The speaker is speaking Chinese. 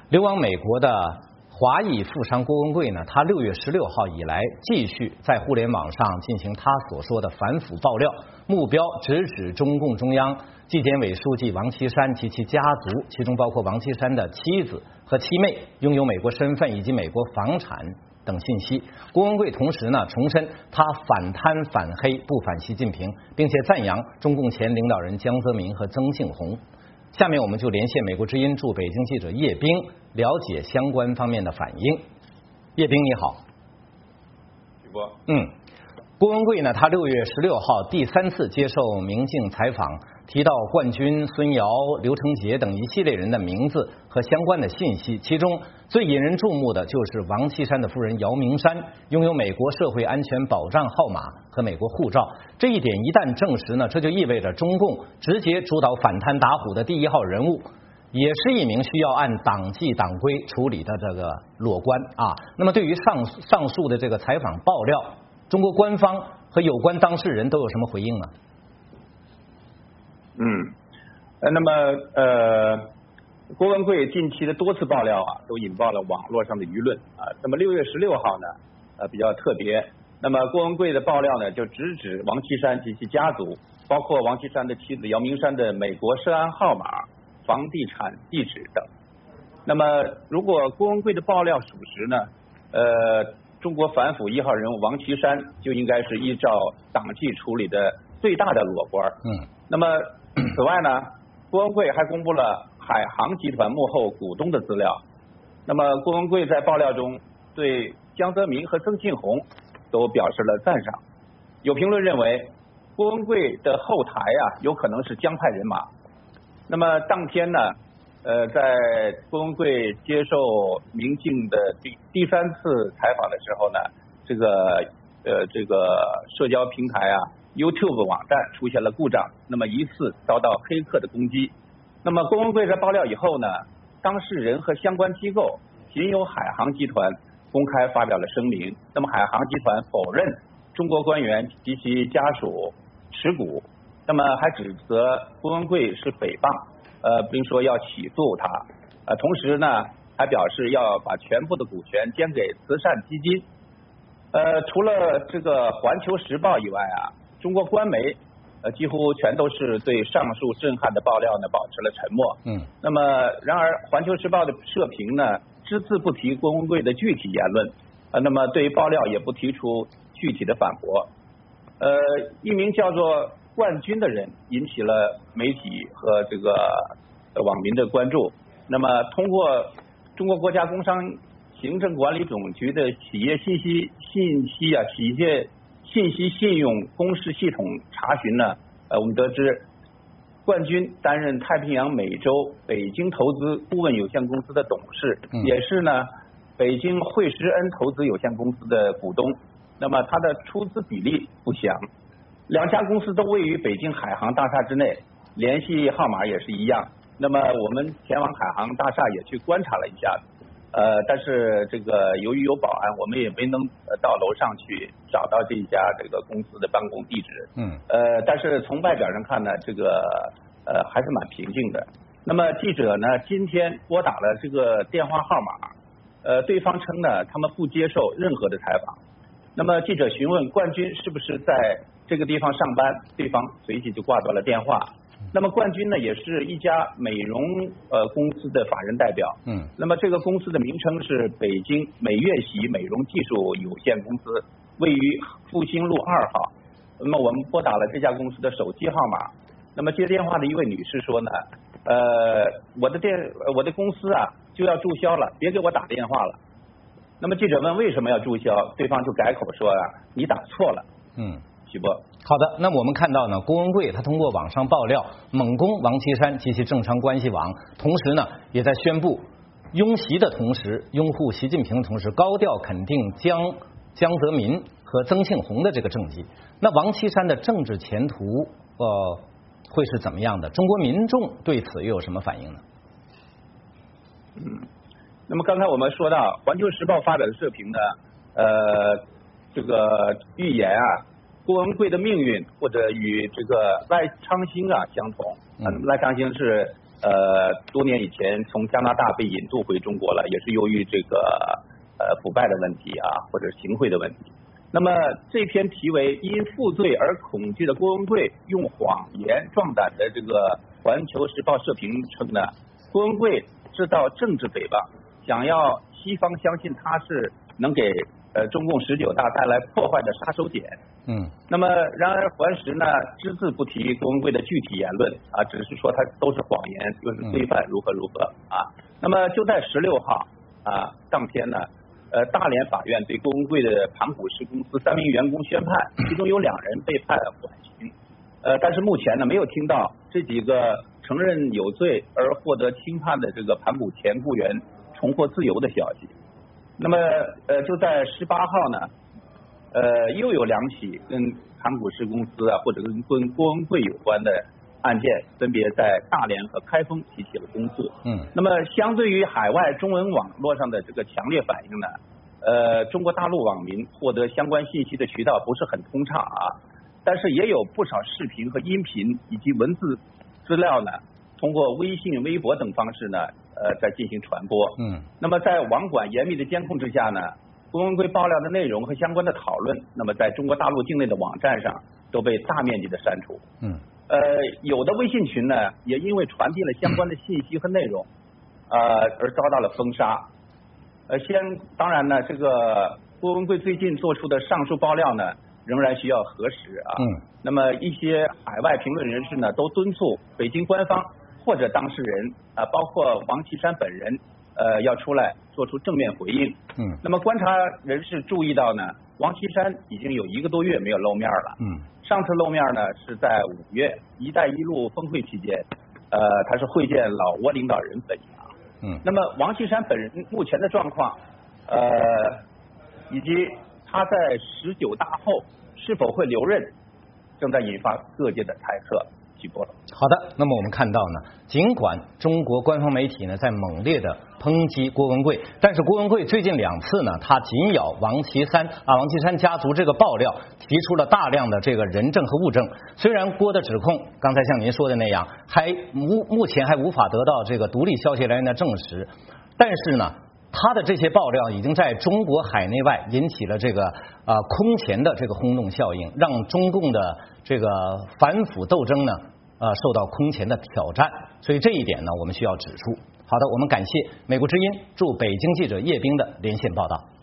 流亡美国的华裔富商郭文贵呢，他6月16号以来继续在互联网上进行他所说的反腐爆料，目标直指中共中央、纪检委书记王岐山及其家族，其中包括王岐山的妻子和妻妹拥有美国身份以及美国房产等信息。郭文贵同时呢重申他反贪反黑不反习近平，并且赞扬中共前领导人江泽民和曾庆红。下面我们就连线美国之音驻北京记者叶冰，了解相关方面的反应。叶冰你好。 主播， 郭文贵呢，他6月16号第3次接受明镜采访，提到冠军、孙瑶、刘成杰等一系列人的名字和相关的信息，其中最引人注目的就是王岐山的夫人姚明山拥有美国社会安全保障号码和美国护照。这一点一旦证实呢，这就意味着中共直接主导反贪打虎的第一号人物，也是一名需要按党纪党规处理的这个裸官啊。那么对于上述的这个采访爆料，中国官方和有关当事人都有什么回应呢？ 那么郭文贵近期的多次爆料啊，都引爆了网络上的舆论啊。那么6月16号呢，比较特别。那么郭文贵的爆料呢，就直指王岐山及其家族，包括王岐山的妻子姚明山的美国涉案号码、房地产地址等。那么如果郭文贵的爆料属实呢，中国反腐一号人物王岐山就应该是依照党纪处理的最大的裸官。那么此外呢，郭文贵还公布了海航集团幕后股东的资料。那么郭文贵在爆料中对江泽民和曾庆红都表示了赞赏。有评论认为，郭文贵的后台啊，有可能是江派人马。那么当天呢，在郭文贵接受明镜的第3次采访的时候呢，这个社交平台啊 YouTube 网站出现了故障，那么疑似遭到黑客的攻击。那么郭文贵在爆料以后呢，当事人和相关机构仅有海航集团公开发表了声明。那么海航集团否认中国官员及其家属持股，那么还指责郭文贵是诽谤，并说要起诉他。同时呢，还表示要把全部的股权捐给慈善基金。除了这个《环球时报》以外啊，中国官媒几乎全都是对上述震撼的爆料呢保持了沉默。那么然而《环球时报》的社评呢只字不提郭文贵的具体言论，那么对于爆料也不提出具体的反驳。一名叫做冠军的人引起了媒体和这个网民的关注。那么通过中国国家工商行政管理总局的企业信息信用公示系统查询呢，我们得知冠军担任太平洋美洲北京投资顾问有限公司的董事，也是呢北京汇时恩投资有限公司的股东。那么他的出资比例不详，两家公司都位于北京海航大厦之内，联系号码也是一样。那么我们前往海航大厦也去观察了一下，但是这个由于有保安，我们也没能到楼上去找到这一家这个公司的办公地址。但是从外表上看呢，这个还是蛮平静的。那么记者呢今天拨打了这个电话号码，对方称呢他们不接受任何的采访。那么记者询问冠军是不是在这个地方上班，对方随即就挂断了电话。那么冠军呢也是一家美容公司的法人代表。那么这个公司的名称是北京美悦喜美容技术有限公司，位于复兴路2号。那么我们拨打了这家公司的手机号码。那么接电话的一位女士说呢，我的公司啊就要注销了，别给我打电话了。那么记者问为什么要注销，对方就改口说啊，你打错了。徐波。 好的，那么我们看到呢，郭文贵他通过网上爆料猛攻王岐山及其政商关系网，同时呢也在宣布拥习的同时，拥护习近平的同时，高调肯定江泽民和曾庆红的这个政绩。那王岐山的政治前途会是怎么样的？中国民众对此又有什么反应呢？ 那么刚才我们说到《环球时报》发表的社评呢，这个预言啊，郭文贵的命运或者与这个赖昌星啊相同。赖昌星是多年以前从加拿大被引渡回中国了，也是由于这个腐败的问题啊，或者行贿的问题。那么这篇题为因负罪而恐惧的郭文贵用谎言壮胆的这个环球时报社评称呢，郭文贵制造政治诽谤，想要西方相信他是能给中共19大带来破坏的杀手锏。那么然而环时呢只字不提郭文贵的具体言论啊，只是说他都是谎言，又是罪犯如何如何啊。那么就在16号啊当天呢，大连法院对郭文贵的盘古石公司3名员工宣判，其中有2人被判缓刑。但是目前呢没有听到这几个承认有罪而获得轻判的这个盘古前雇员重获自由的消息。那么就在18号呢，又有2起跟盘古石公司啊或者跟郭文贵有关的案件，分别在大连和开封提起了公诉。那么相对于海外中文网络上的这个强烈反应呢，中国大陆网民获得相关信息的渠道不是很通畅啊，但是也有不少视频和音频以及文字资料呢，通过微信、微博等方式呢，在进行传播。那么在网管严密的监控之下呢，郭文贵爆料的内容和相关的讨论，那么在中国大陆境内的网站上都被大面积的删除。有的微信群呢，也因为传递了相关的信息和内容，而遭到了封杀。当然呢，这个郭文贵最近做出的上述爆料呢，仍然需要核实啊。那么一些海外评论人士呢，都敦促北京官方或者当事人啊，包括王岐山本人，要出来做出正面回应。那么观察人士注意到呢，王岐山已经有1个多月没有露面了。上次露面呢是在5月“一带一路”峰会期间，他是会见老挝领导人本阳。那么王岐山本人目前的状况，以及他在19大后是否会留任，正在引发各界的猜测。 好的，那么我们看到呢，尽管中国官方媒体呢在猛烈的抨击郭文贵，但是郭文贵最近2次呢，他紧咬王岐山家族这个爆料，提出了大量的这个人证和物证。虽然郭的指控刚才像您说的那样，目前还无法得到这个独立消息来源的证实，但是呢，他的这些爆料已经在中国海内外引起了这个空前的这个轰动效应，让中共的这个反腐斗争呢受到空前的挑战，所以这一点呢我们需要指出。好的，我们感谢美国之音驻北京记者叶冰的连线报道。